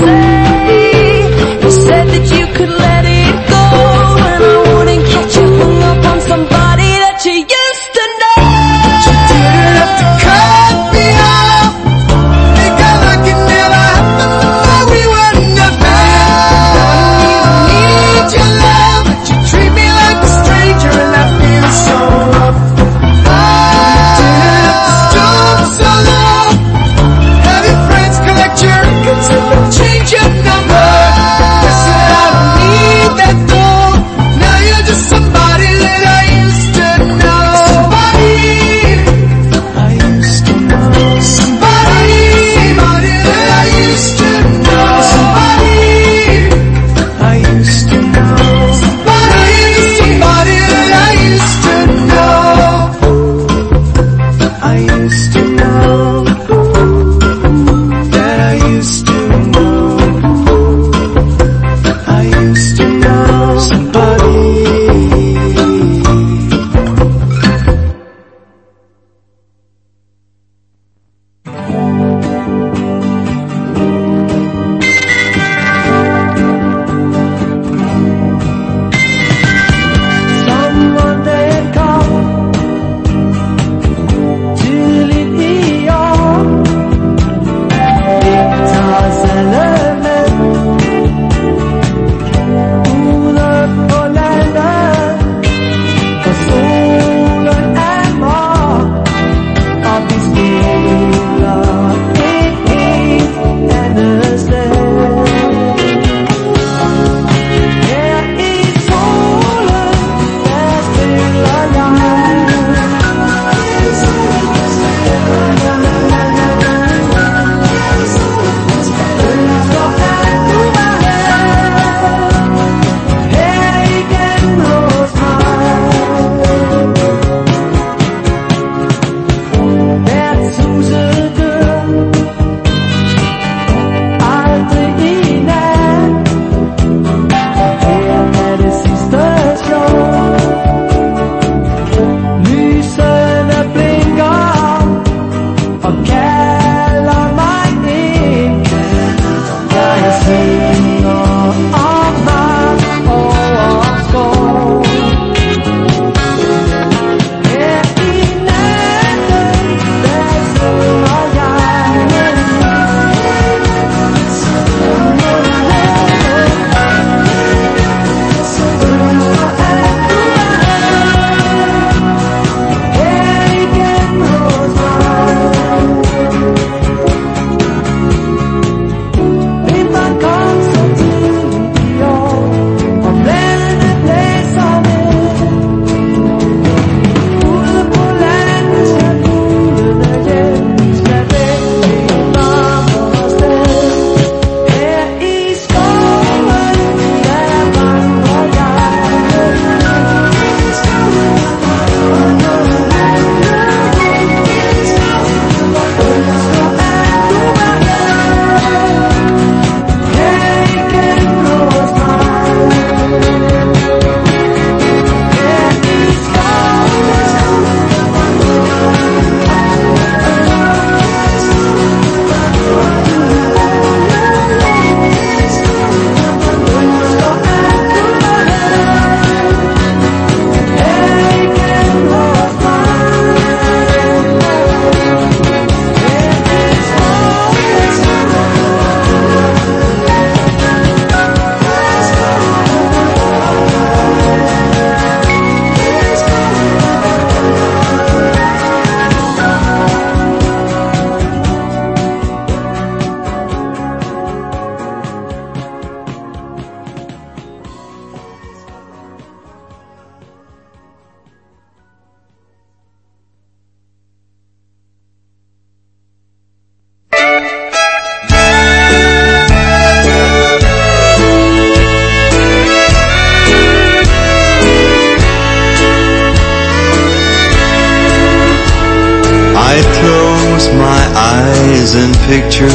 eyes and picture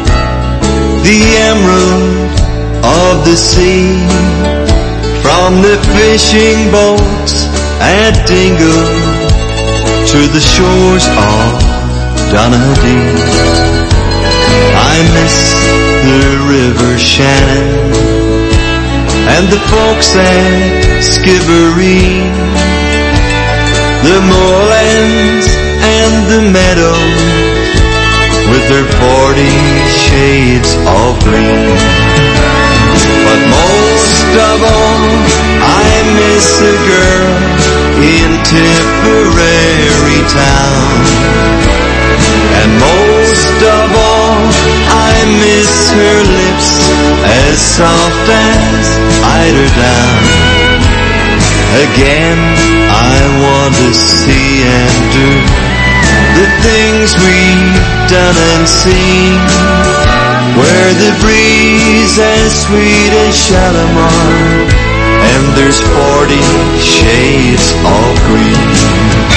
the emerald of the sea, from the fishing boats at Dingle to the shores of Donaghadee. I miss the river Shannon and the folks at Skibbereen, the moorlands and the meadows with their 40 shades of green. But most of all, I miss a girl in Tipperary town. And most of all, I miss her lips as soft as eiderdown. Again, I want to see and do the things we've done and seen, where the breeze as sweet as Shalimar, and there's 40 shades of green.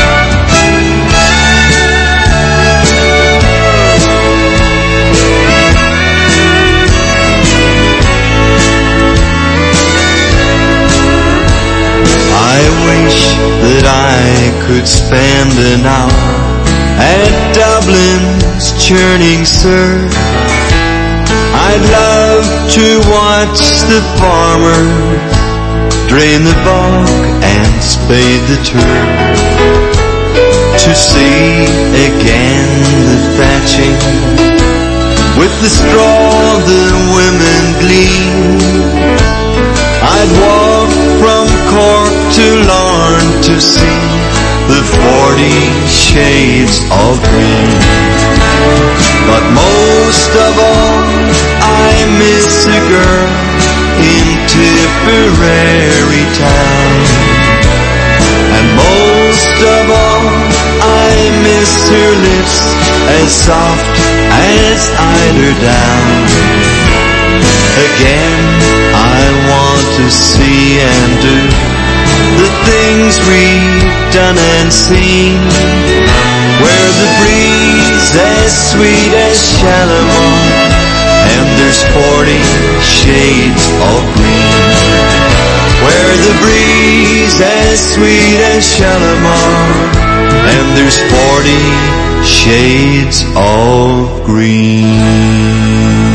I wish that I could spend an hour at Dublin's churning surf. I'd love to watch the farmers drain the bog and spade the turf, to see again the thatching with the straw the women glean. I'd walk from Cork to Larne to see the 40 shades of green. But most of all, I miss a girl in Tipperary town. And most of all, I miss her lips as soft as eiderdown. Again, I want to see and do the things we've done and seen, where the breeze as sweet as Shalimar, and there's 40 shades of green. Where the breeze as sweet as Shalimar, and there's 40 shades of green.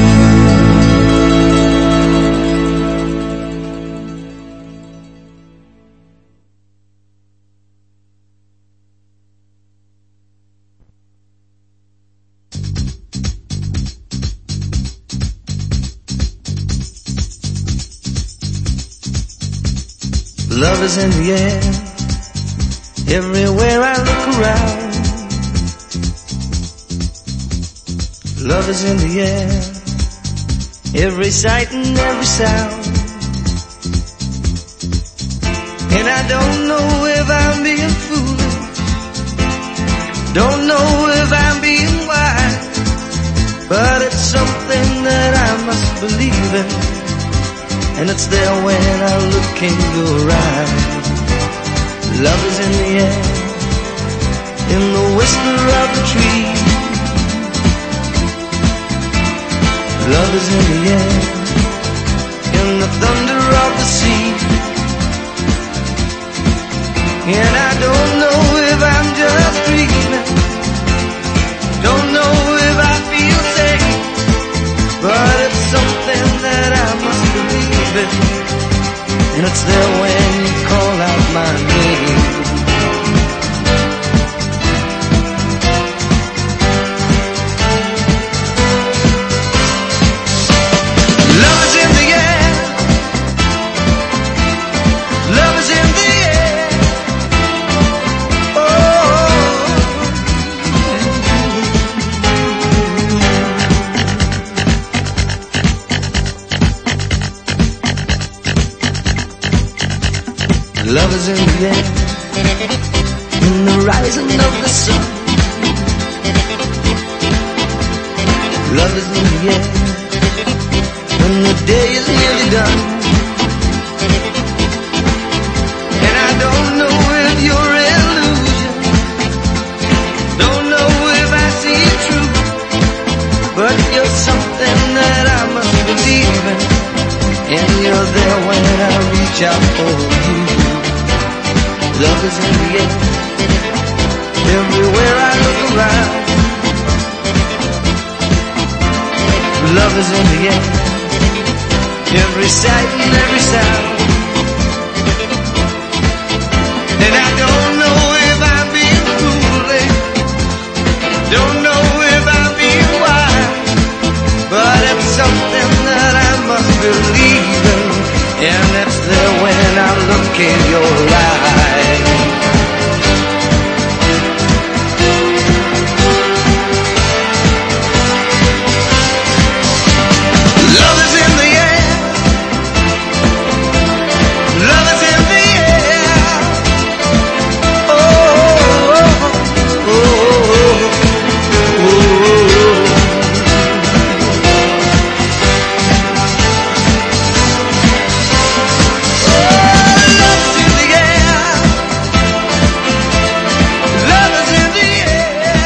Love is in the air, everywhere I look around. Love is in the air, every sight and every sound. And I don't know if I'm being foolish, don't know if I'm being wise, but it's something that I must believe in, and it's there when I look in your eyes. Love is in the air, in the whisper of the tree. Love is in the air, in the thunder of the sea. And I don't know if I'm just dreaming, don't know if I feel safe, but it's something that I must believe in, and it's there when you call out my name. Love is in the air, love is in the air. Oh, love is in the air, in the rising of the sun. Love is in the air, when the day is nearly done. And I don't know if you're illusion, don't know if I see it true, but you're something that I must believe in, and you're there when I reach out for you. Love is in the air, everywhere I look around. Love is in the air. Every sight and every sound. And I don't know if I'm being foolish, don't know if I'm being wise, but it's something that I must believe in, and it's there when I look in your eyes. Love is in the air. Love is in the air. Oh, oh, oh, oh, oh. Love is in the air. Love is in the air.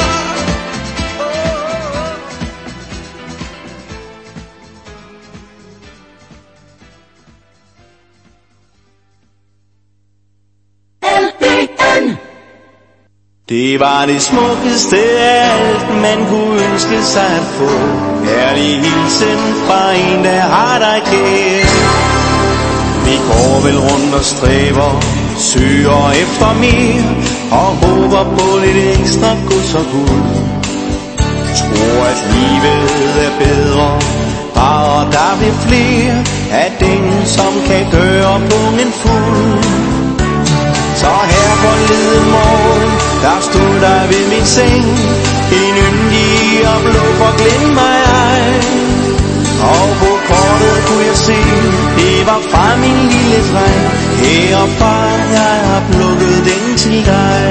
Det var det smukkeste af alt, man kunne ønske sig at få. Kærlig hilsen fra en, der har dig kær. Vi går vel rundt og stræber, søger efter mere, og håber på lidt ekstra gods og guld. Tror at livet er bedre, bare der bliver flere af dem, som kan gøre pungen fuld. Så her forleden morgen, der stod der ved min seng, en yndig og blå for glem mig ej. Og på kortet kunne jeg se, det var fra min lille dreng. Her far, jeg har plukket den til dig.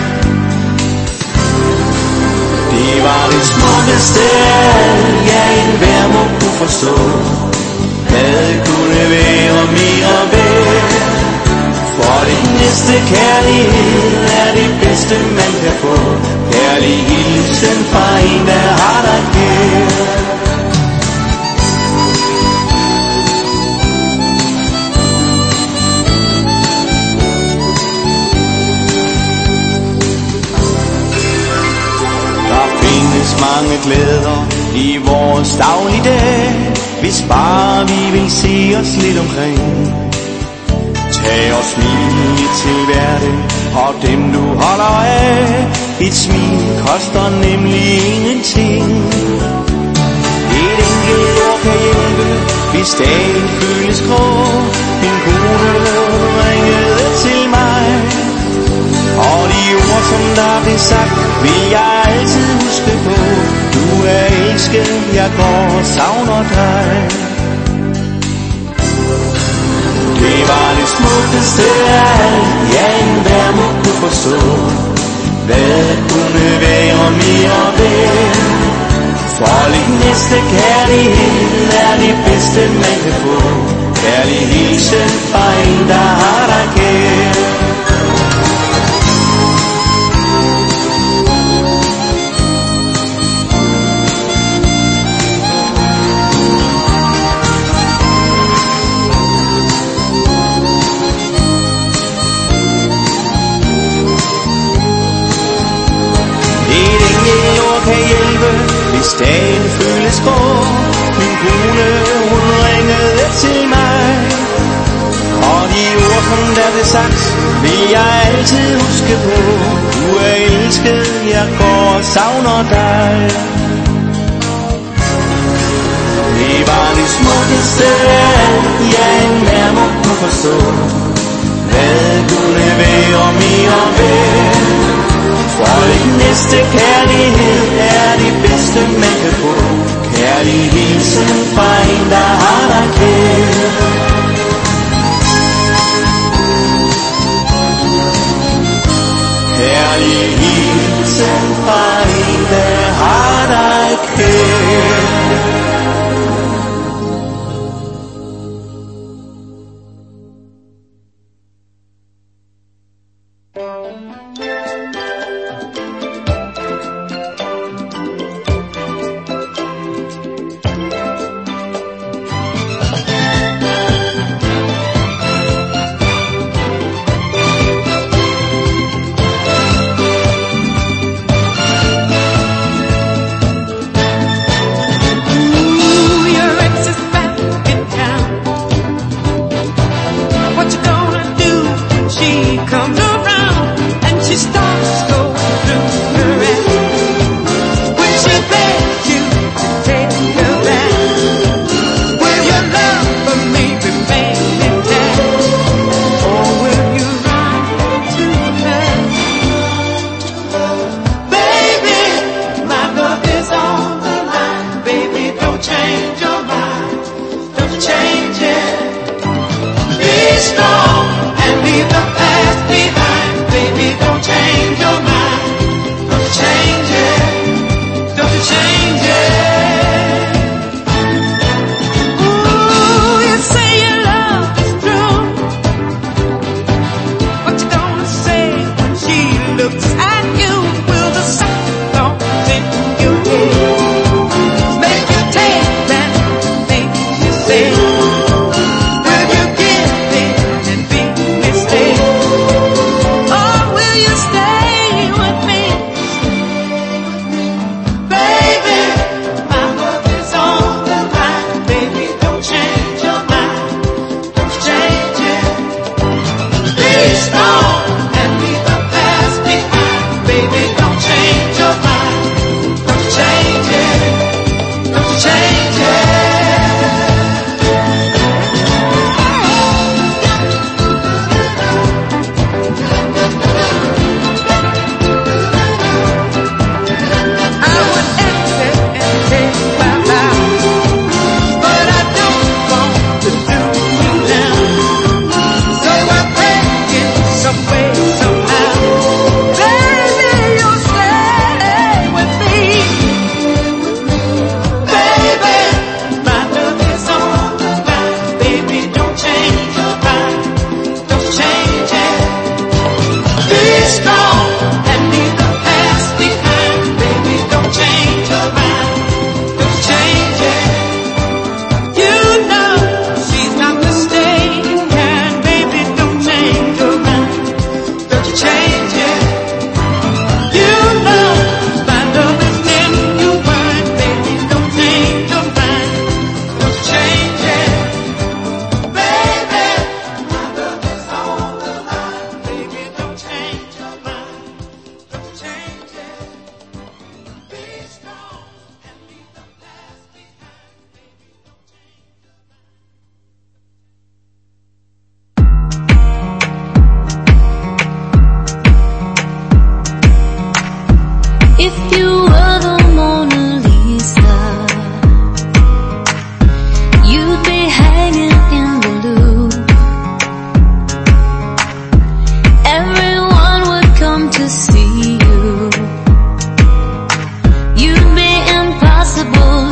Det var det smukkeste af, ja, enhver må kunne forstå. Hvad kunne være mere værd? For det næste kærlighed er det bedste man kan få. Kærlig hilsen fra en, der har dig kær. Der findes mange glæder i vores dagligdag, hvis bare vi vil se os lidt omkring. Tag og smil til hverdag og dem du holder af. Et smil koster nemlig ingenting. Et enkelt ord kan hjælpe, hvis dagen føles grå. Min kone ringede til mig, og de ord som der blev sagt, vil jeg altid huske på. Du er elsket, jeg går og savner dig. Det var det smukkeste af alt, ja, enhver må kunne forstå. Hvad kunne være mere værd? For lidt næste kærlighed er det bedste man kan få. Kærlig hilsen fra en, der har dig kær. Kan hjælpe, hvis dagen føles grå. Min kone, hun ringede til mig, og de ord som der blev sagt, vil jeg altid huske på. Du er elsket, jeg går og savner dig. Det var det smukkeste af, ja, enhver må kunne forstå. Hvad kunne være mere værd? For det næste kærlighed er det bedste man kan få. Kærlig hilsen fra en, der har dig kær. Kærlig hilsen fra en, der har dig kær.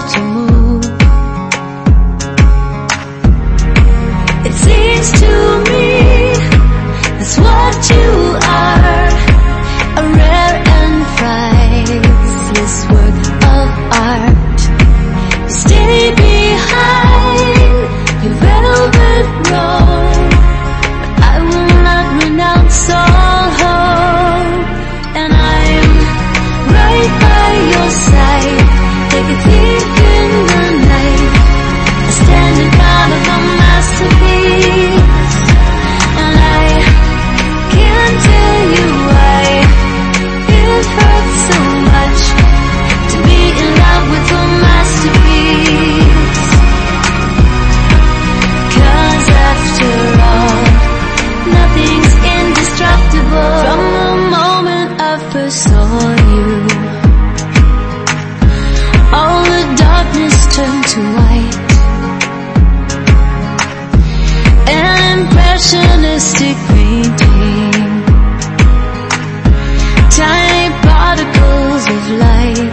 to move. It seems to me that's what you are, a rare and priceless work of art. You stay behind your velvet robe, but I will not renounce all hope. And I'm right by your side, like a thief in the night. I stand in front of a masterpiece, and I can't tell you why it hurts so much to be in love with a masterpiece. 'Cause after all, nothing's indestructible. From the moment I first saw you, all the darkness turned to white. An impressionistic painting, tiny particles of light.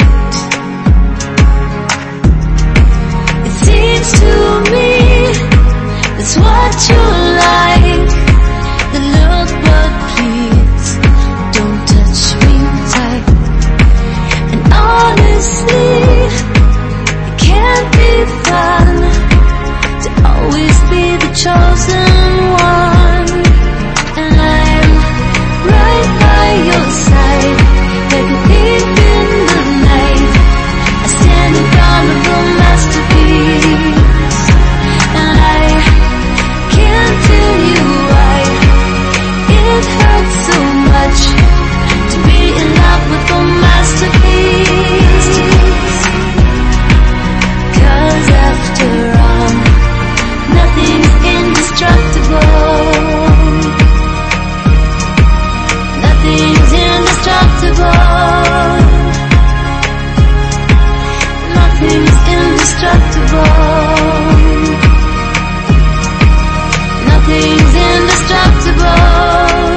It seems to me that's what you like. The look, but please don't touch me tight. And honestly, it can't be fun to always be the chosen one. And I'm right by your side, like a thief in the night. I stand in front of a masterpiece, and I can't tell you why it hurts so much to be in love with a masterpiece. 'Cause after all, nothing's indestructible. Nothing's indestructible. Nothing's indestructible. Nothing's indestructible.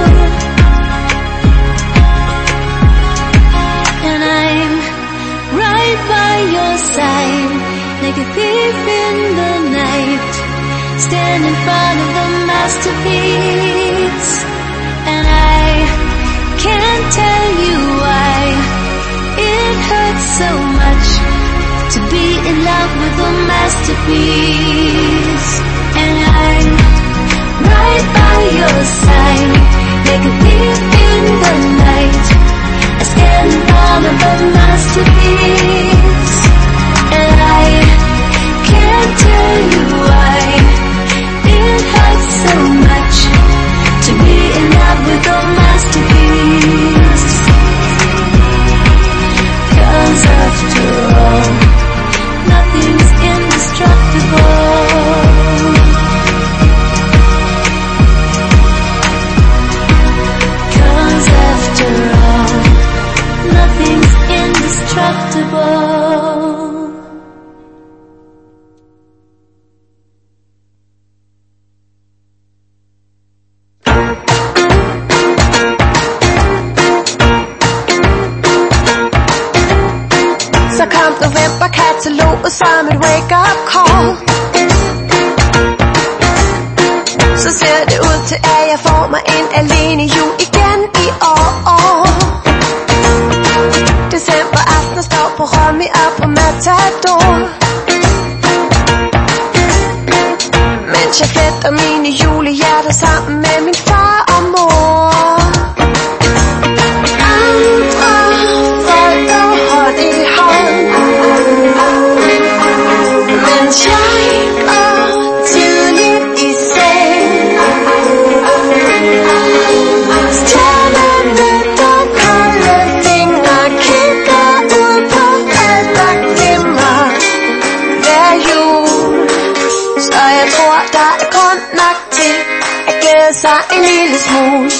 And I'm right by your side, like a thief in the night. Stand in front of the masterpiece, and I can't tell you why it hurts so much to be in love with a masterpiece. And I'm right by your side, like a thief in the night. I stand in front of a masterpiece, and I can't tell you why it hurts so much to be in love with a masterpiece. 'Cause after all, nothing's indestructible. 'Cause after all, nothing's indestructible. Så kom novemberkataloget som et wake-up call. Så ser det ud til, at jeg får mig en alene jul igen i år. December aften står på Rummy og på Matador, mens jeg fletter mine julehjerter sammen med min far og mor. Mens jeg går tidligt i seng, stjernerne der kolde fingre kigger ud på alt der glimmer hver jul. Så jeg tror der er grund nok til at glæde sig en lille smule.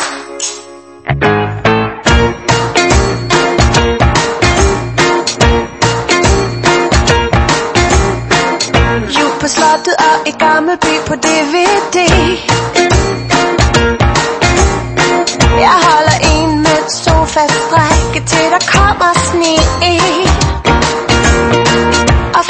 På slottet og i Gammelby på DVD. Jeg holder en med sofa-strække til der kommer sne. Og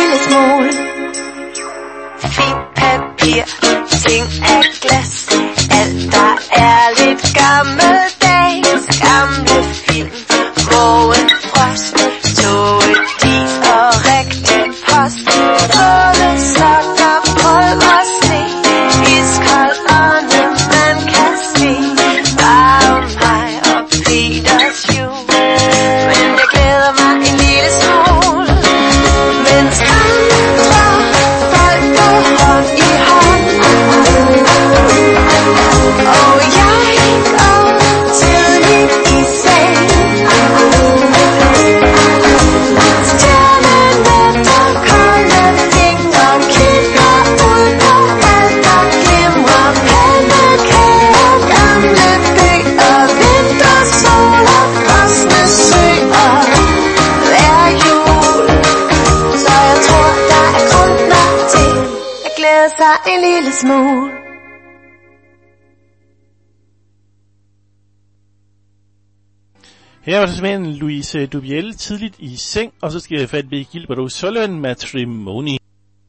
lille smule. Fint papir, ting af glas, alt der er lidt gammeldags. Gamle film, mågen frost, toget, dis og rigtig post. Både sokker, pulver, sne, iskold ånde, man kan se. Bare mig og Peters jul, men jeg glæder mig en lille smule. Mens andre folk går hånd i hånd, og jeg går tidligt i seng. Stjernerne tager kolde fingre, kigger ud på alt der glimrer. Pandekager, gamle bøger, vintersol og frosne søer. Hver jul, så jeg tror der er grund nok til at glæde sig en lille smule. Her var det simpelthen Louise Dubiel tidligt i seng, og så skal jeg fat ved Gilbert O'Sullivan, Matrimony.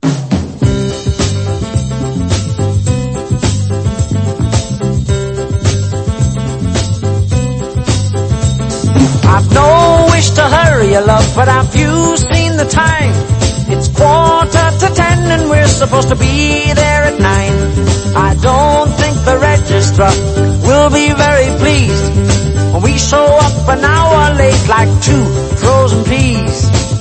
I've no wish to hurry you, love, but have you seen the time? It's 9:45 and we're supposed to be there at 9. I don't think the registrar will be very pleased when we show up an hour late like two frozen peas.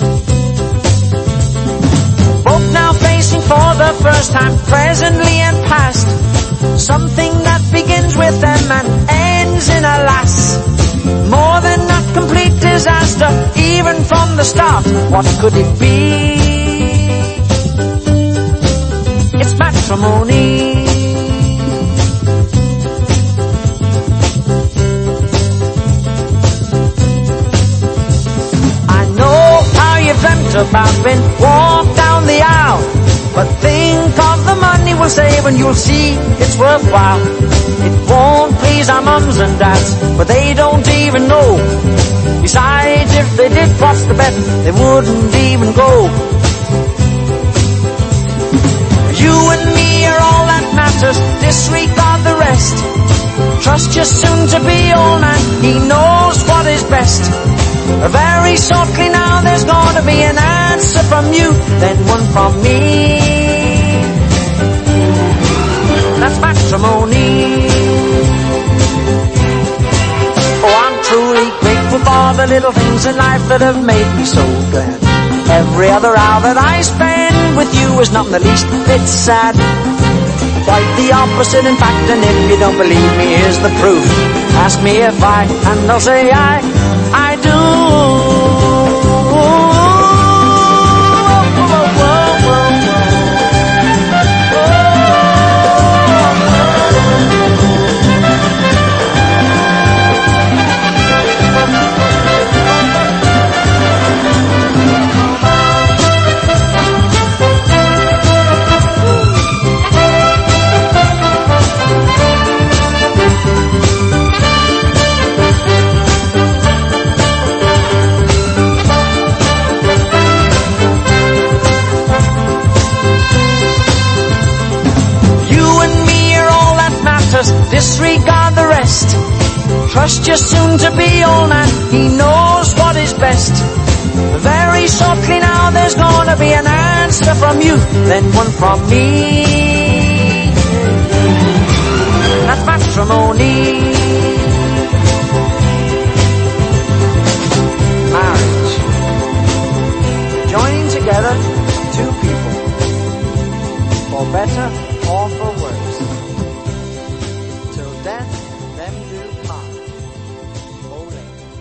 Both now facing for the first time, presently and past, something that begins with them and ends in a lass. More than a complete disaster, even from the start. What could it be? It's matrimony. I know how you've dreamt about when walk down the aisle, but think of the money we'll save and you'll see it's worthwhile. It won't please our mums and dads, but they don't even know. Besides, if they did, what's the bet? They wouldn't even go. You and me are all that matters, disregard the rest. Trust your soon-to-be old man, he knows what is best. Very shortly now there's gonna be an answer from you, then one from me. That's matrimony. Oh, I'm truly grateful for the little things in life that have made me so glad. Every other hour that I spend with you is not in the least bit sad. Quite the opposite, in fact, and if you don't believe me, here's the proof. Ask me if I, and I'll say I do. Disregard the rest. Trust your soon-to-be old man, he knows what is best. Very shortly now there's gonna be an answer from you, then one from me. That's matrimony. Marriage. Joining together two people, for better or for worse. Death, them do part. Ole.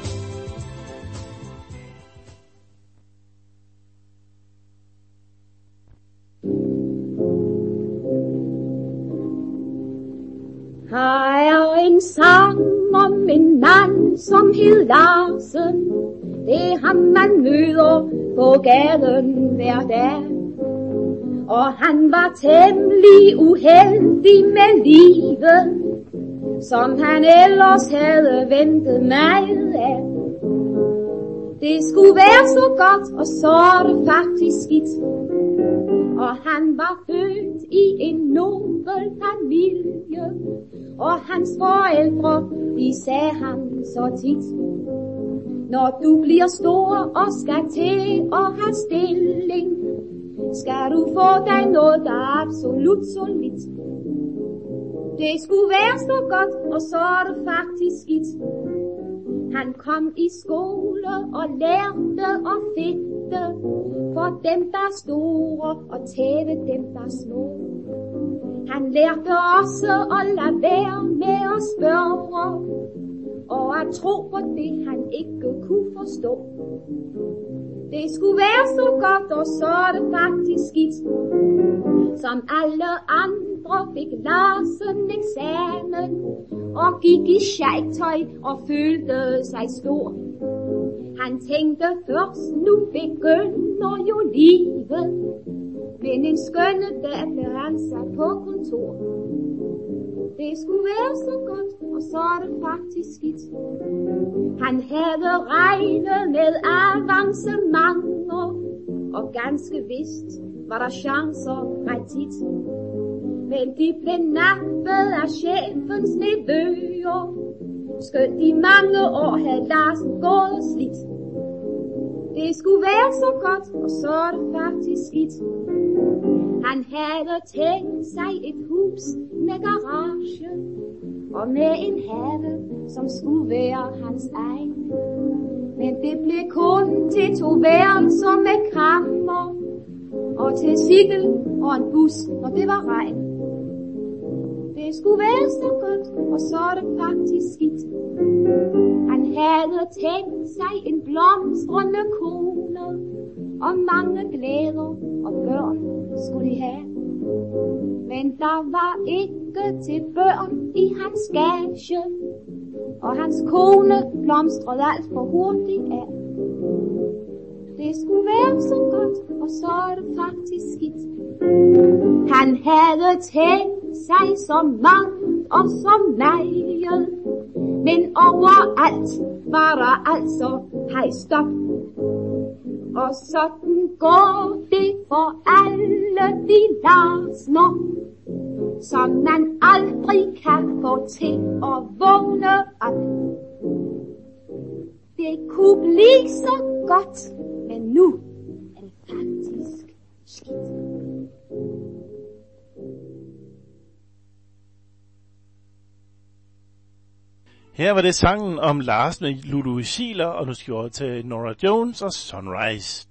Her er en sang om en mand, som hed Larsen. Det er ham, man møder på gaden hver dag. Og han var temmelig uheldig med livet, som han ellers havde ventet meget af. Det skulle være så godt, og så er det faktisk skidt. han var født i en nobel familie, og hans forældre, de sagde ham så tit: når du bliver stor og skal til at have stilling, skal du få dig noget, der er absolut solidt. Det skulle være så godt, og så er det faktisk skidt. Han kom i skole og lærte at fedte for dem, der er store, og tæve dem, der er små. Han lærte også at lade være med at spørge, og at tro på det, han ikke kunne forstå. Det skulle være så godt, og så er det faktisk skidt. Som alle andre fik Larsen eksamen, og gik i sjejtøj og følte sig stor. Han tænkte først, nu begynder jo livet, men en skønne dag blev han sat på kontor. Det skulle være så godt, og så er det faktisk skidt. Han havde regnet med avancementer, og ganske vist var der chancer ret tit. Men de blev nappet af chefens nevøer, skønt i mange år havde Larsen gået og slidt. Det skulle være så godt, og så er det faktisk skidt. Han havde tænkt sig et hus med garage, og med en have, som skulle være hans egen. Men det blev kun til 2 værelser med kammer, og til cykel og en bus, når det var regn. Det skulle være så godt, og så er det faktisk skidt. Han havde tænkt sig en blomstrende kone, og mange glæder og børn skulle de have. Men der var ikke til børn i hans gage, og hans kone blomstrede alt for hurtigt af. Det skulle være så godt, og så er det faktisk skidt. Han havde tænkt sig så mangt og så meget, men overalt var der altså hej stop. Og sådan går det for alle de Larsner, som man aldrig kan få til at vågne op. Det kunne blive så godt, men nu er det faktisk skidt. Her var det sangen om Larsen og Ludwig Schiller, og nu skal vi over til Norah Jones og Sunrise.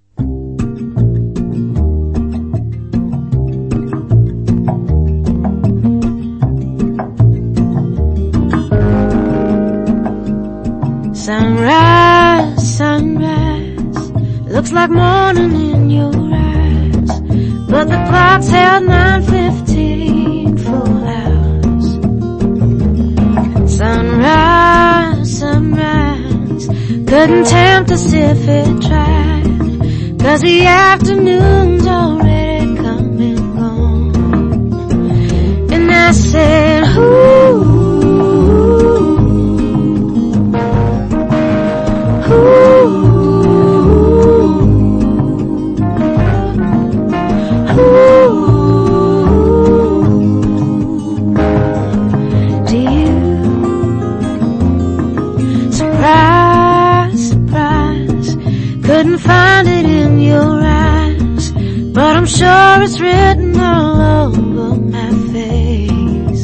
Sunrise, sunrise, looks like morning in your eyes, but the clock's held 9:15 full hours. Sunrise, sunrise, couldn't tempt us if it tried, 'cause the afternoon's already come and gone. And I said, ooh, couldn't find it in your eyes, but I'm sure it's written all over my face.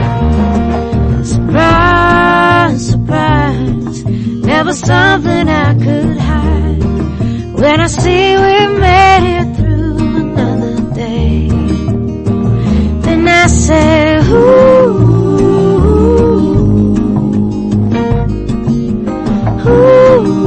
Surprise, surprise, never something I could hide. When I see we made it through another day, then I say, ooh, ooh.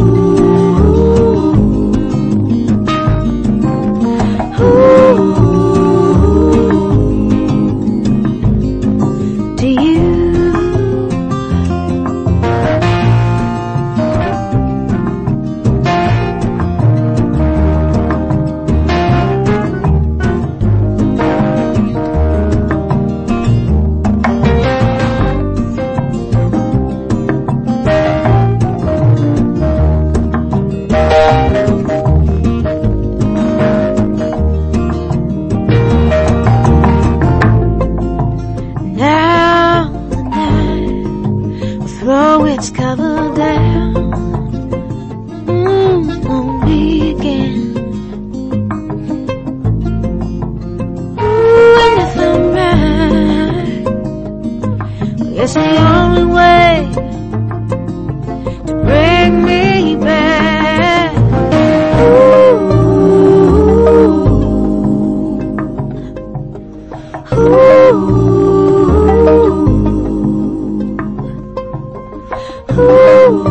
is the only way to bring me back. Ooh, ooh, ooh.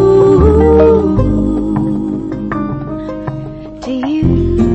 To you.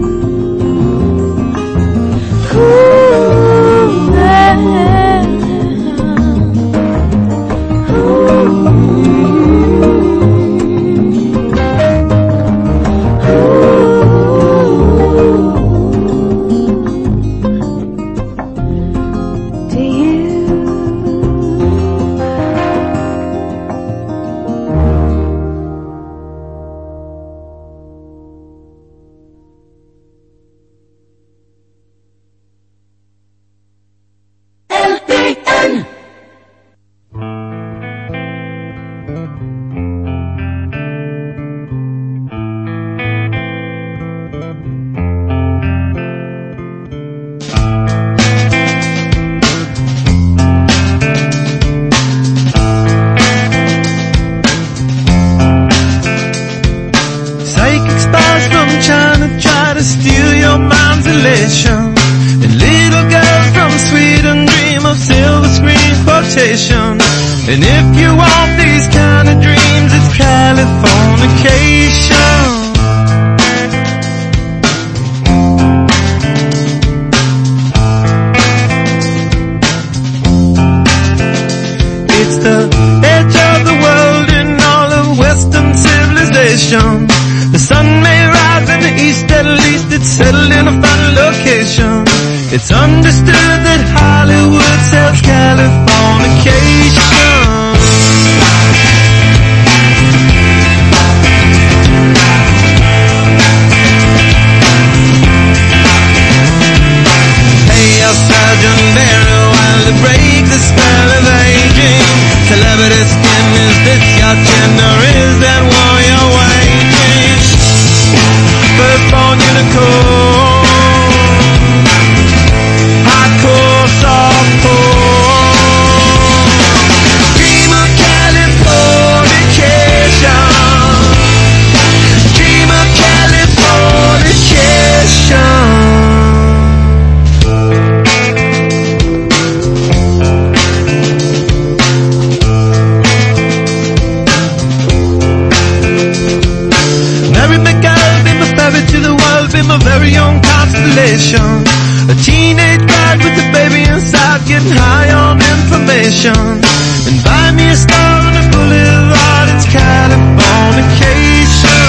And if you want these kind of dreams, it's Californication. It's the edge of the world in all of Western civilization. The sun may rise in the east, at least it's settled in a final location. It's understood that Hollywood sells Californication. Hey, a Sergeant Barry, while to break the spell of aging. Celebrity skin, is this your chin, or is that war you're waging? Firstborn unicorn. Hardcore, softcore. Dream of Californication. Dream of Californication. Mary McGill, be my ferry to the world, be my very own constellation. A teenage bride with a baby inside, getting high on information. And buy me a star on a boulevard, it's Californication.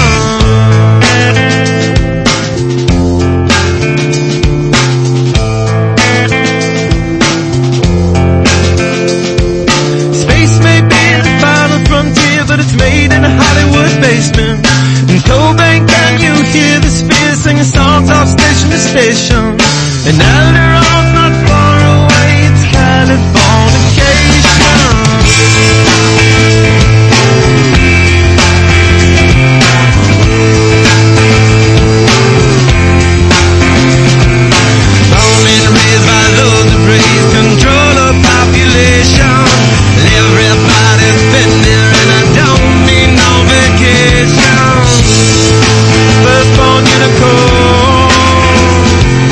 Space may be the final frontier, but it's made in a Hollywood basement. In Cobain, can you hear the sphere singing songs off station to station? And Alderon's not far away, it's Californication. Born and raised by those who praise control of population. Everybody's been there and I don't need no vacation. Firstborn unicorn.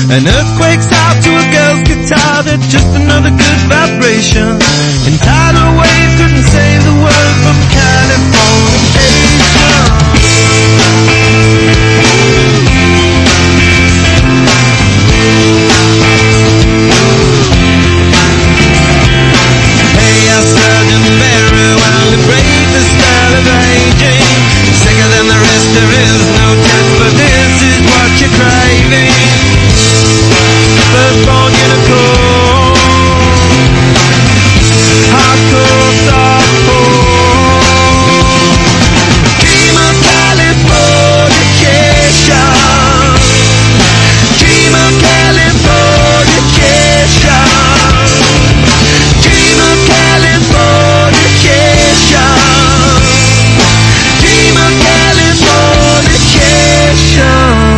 An earthquake's out to a girl's guitar, that's just another good vibration. And tidal waves couldn't save the world from Californication. Hey, I started very well to break the style of aging. Sicker than the rest, there is no test, but this is what you're craving. Firstborn unicorn, hardcore softcore, dream of Californication, dream of Californication, dream of Californication, dream of Californication.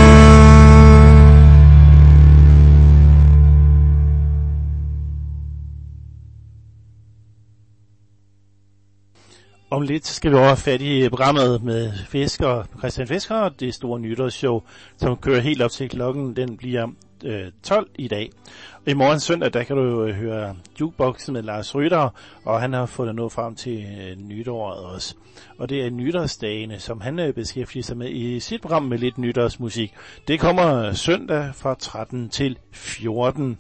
Om lidt skal vi over fat i programmet med Fisker, Christian Fisker, og det store nytårsshow, som kører helt op til klokken. Den bliver 12 i dag. Og i morgen søndag, der kan du høre Jukeboxen med Lars Rytter, og han har fundet noget frem til nytåret også. Og det er nytårsdagene, som han beskæftiger sig med i sit program med lidt nytårsmusik. Det kommer søndag fra 13 til 14.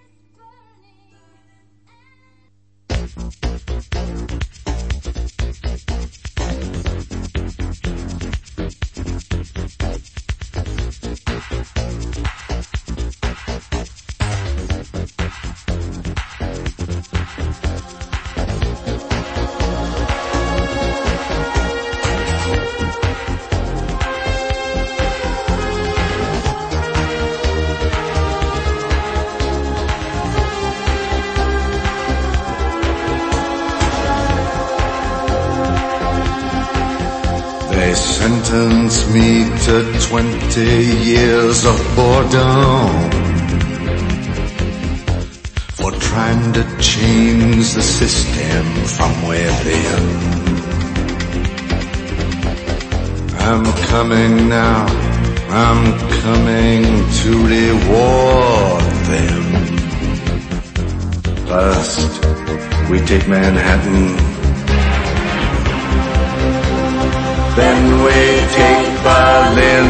They sentenced me to 20 years of boredom for trying to change the system from within. I'm coming now, I'm coming to reward them. First, we take Manhattan, then we take Berlin.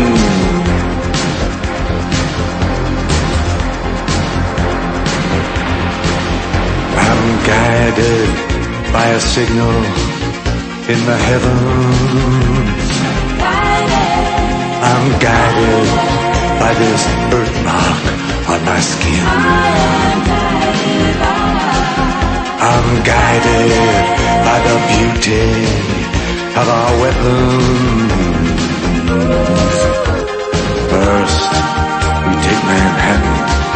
I'm guided by a signal in the heavens. I'm guided by this birthmark on my skin. I'm guided by the beauty of our weapons. First, we take Manhattan,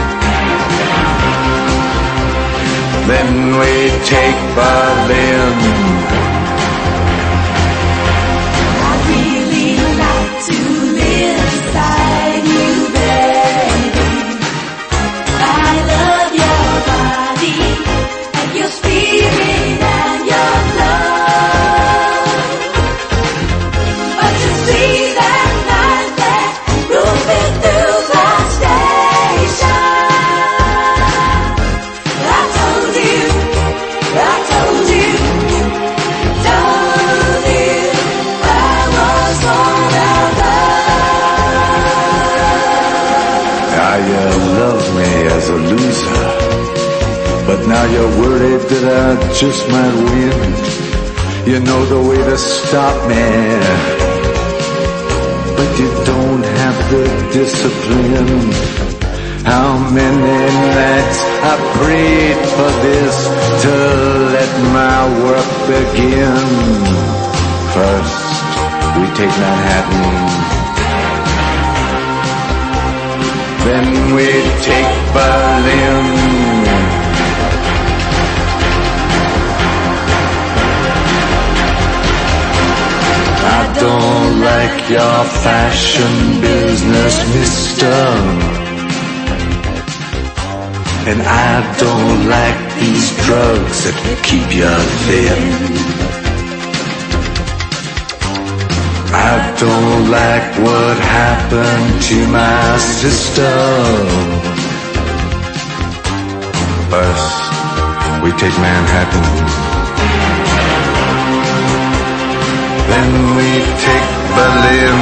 then we take Berlin. I'd really like to live inside you, baby. I love your body and your spirit and your love. But to see that night there moving through the station, I told you, I was one of us. Now you love me as a loser, but now you're worried that I just might win. You know the way to stop me, but you don't have the discipline. How many nights I prayed for this to let my work begin. First, we take Manhattan, then we take Berlin. I don't like your fashion business, mister, and I don't like these drugs that keep you thin. I don't like what happened to my sister. First, we take Manhattan. Then we take Berlin.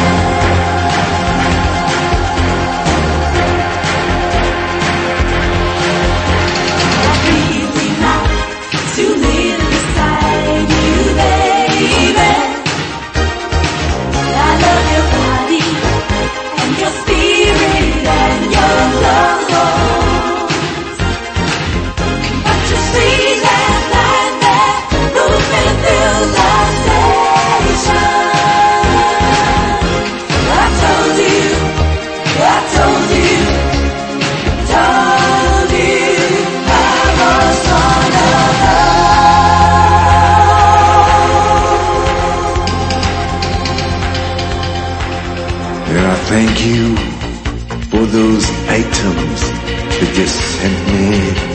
Thank you for those items that you sent me.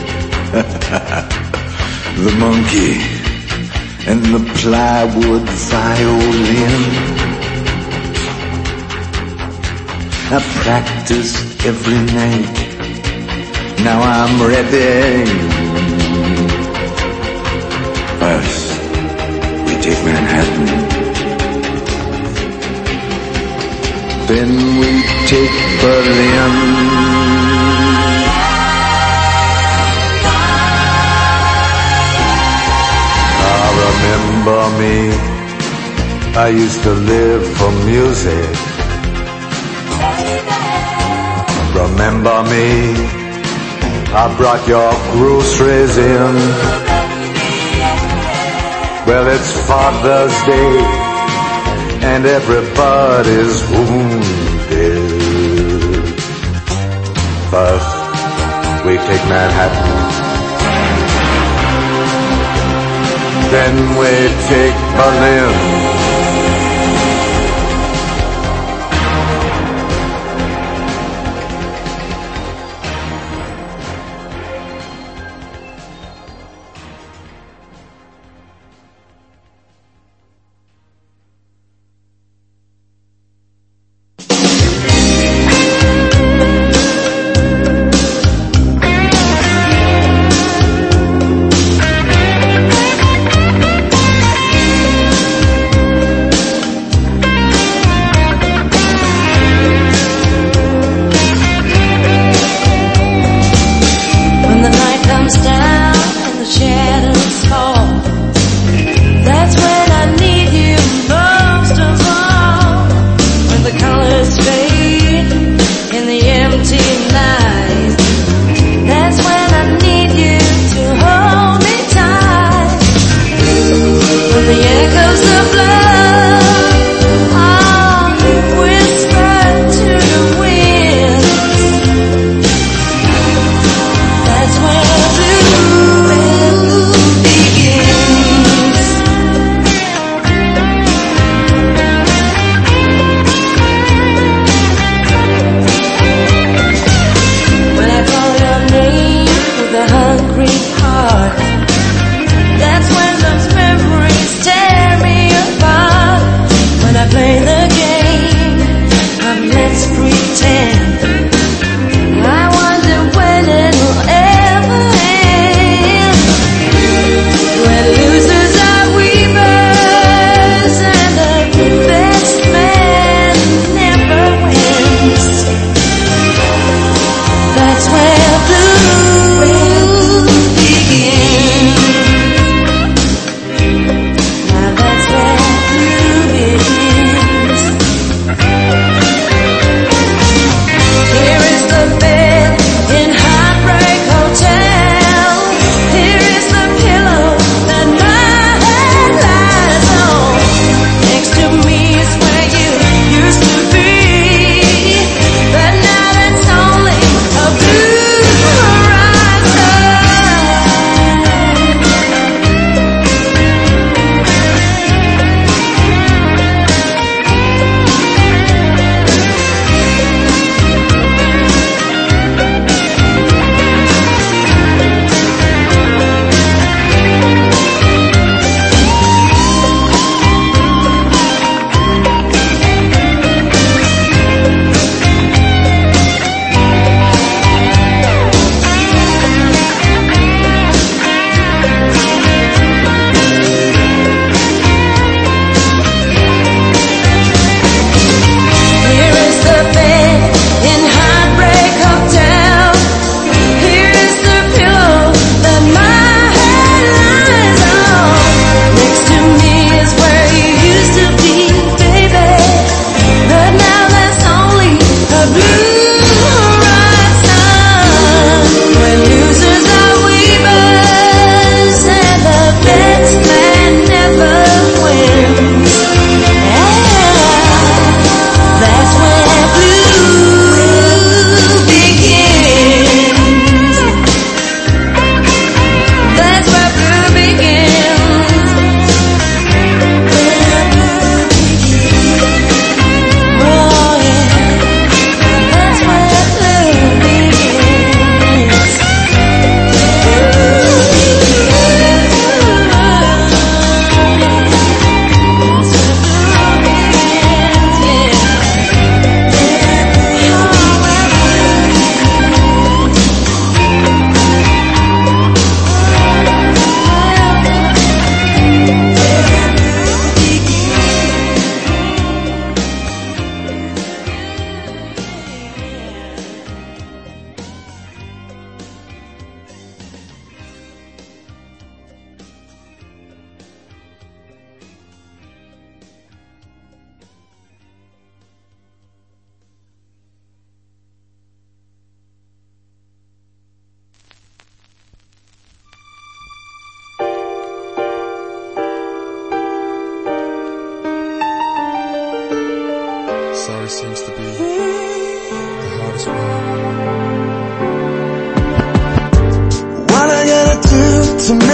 The monkey and the plywood violin. I practiced every night. Now I'm ready. First, we take Manhattan. Then we take Berlin. Remember me, I used to live for music. Remember me, I brought your groceries in. Well, it's Father's Day and everybody's wounded. First, we take Manhattan. Then we take Berlin.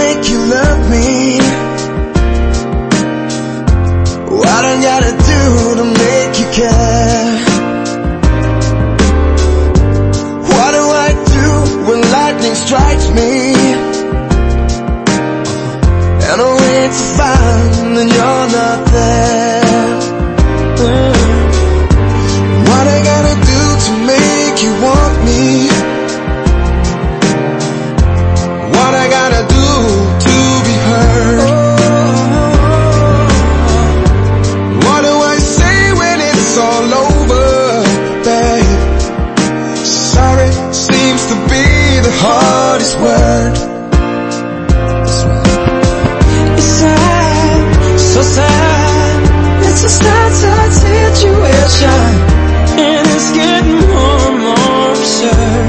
make you love me? What I gotta do to make you care? What do I do when lightning strikes me? And I wait to find that you're not there. What I gotta do to make you want me? What I gotta do to be heard? What do I say when it's all over, babe? Sorry seems to be the hardest word. It's sad, so sad. It's a sad, sad situation, and it's getting more and more absurd.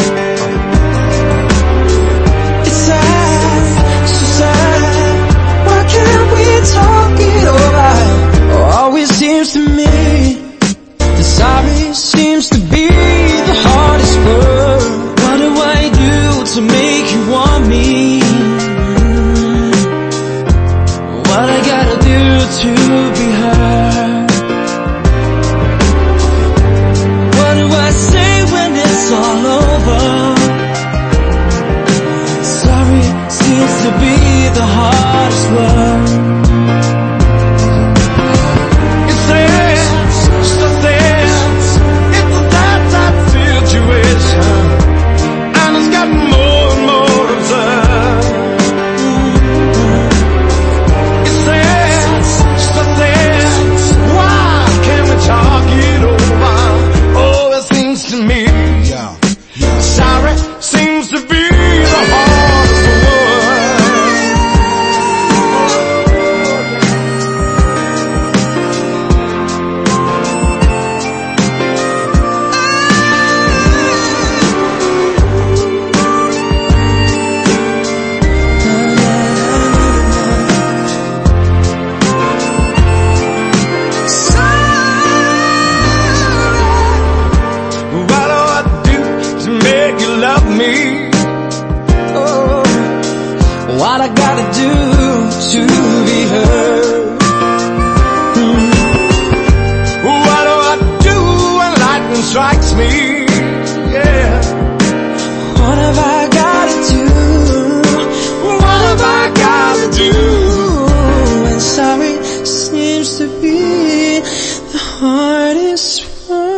It's sad, so sad. Why can't we talk it over? Always seems to me that sorry seems to be the hardest word. What do I do to make you want me? What I gotta do to be heard? What do I say when it's all over? Sorry seems to be the hardest word. It's sad, so sad. It's a sad, sad situation, and it's gotten more and more absurd. It's sad, so sad. Why can't we talk it over? Oh, it seems to me, sorry seems to be the hardest word. What do I do to make you love me? Oh, what I gotta do to be heard? What do I do when lightning strikes me? Yeah. What have I gotta do? What have I gotta do? And sorry seems to be the hardest one.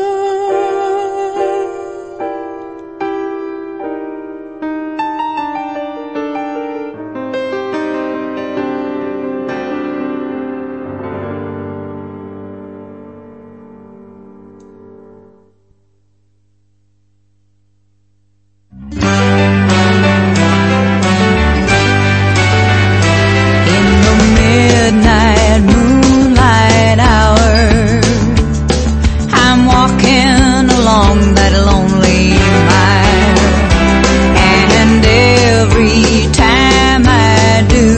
In the midnight moonlight hour, I'm walking along that lonely mile, and every time I do,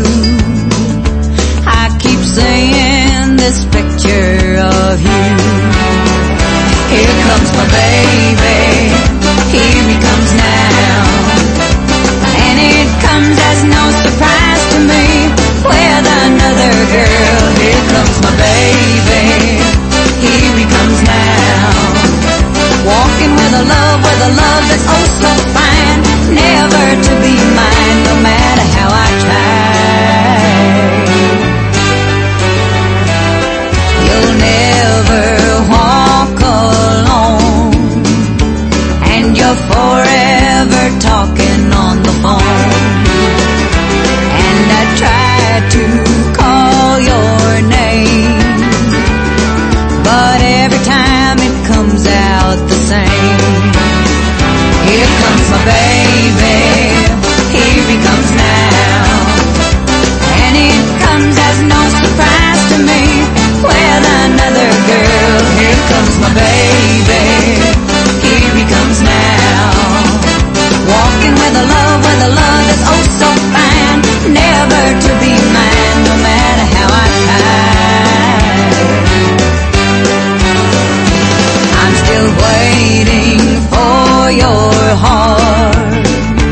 I keep seeing this picture of you. Here comes my baby, here he comes now, and it comes as no surprise to me with another girl. Here comes my baby, here he comes now, walking with a love that's oh so fine, never to be mine, no matter how I try. You'll never walk alone, and you're forever talking on the phone. And I tried to call your name, but every time it comes out the same. Here comes my baby, here he comes now, and it comes as no surprise to me with another girl. Here comes my baby, here he comes now, walking with a love that's oh so fine, never to be mine, no matter how I try. I'm still waiting for your heart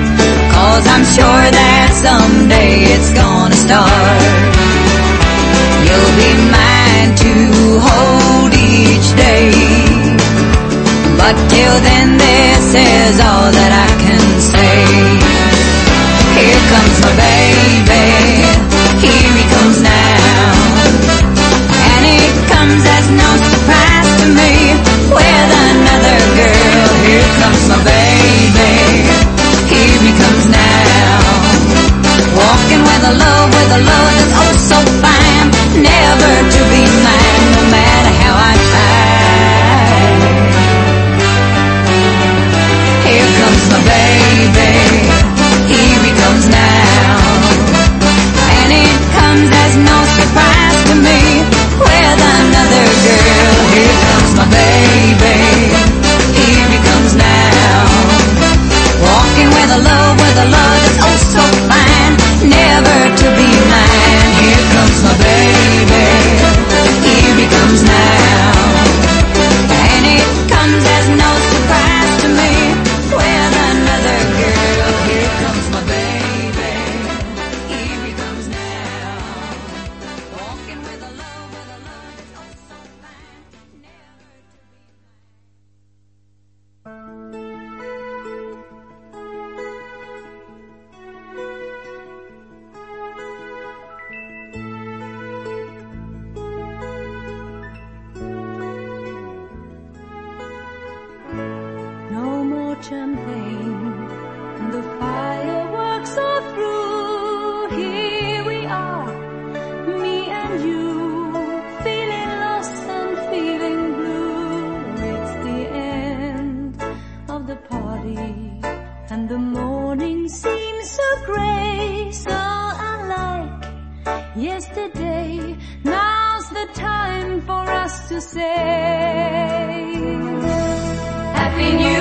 start. You'll be mine to hold each day. But till then, this is all that I can say. Here comes my baby, here he comes now. And it comes as no surprise to me, with another girl. Here comes my baby, here he comes now. Walking with a love that's oh so fine, never to be mine, no matter how I try. Here comes my baby, here he comes now. And it comes as no surprise to me, with another girl. Here comes my baby, here he comes now. Walking with a love that's oh so fine, never to be mine. Here comes my baby, here he comes now. And it comes as no surprise to me, with another girl. Here comes my baby, here he comes now. Walking with a love that's oh so fine, never to be No more champagne, and the fireworks are through. Here we are, me and you, feeling lost and feeling blue. It's the end of the party, and the morning seems so grey, so unlike yesterday. Now's the time for us to say Happy New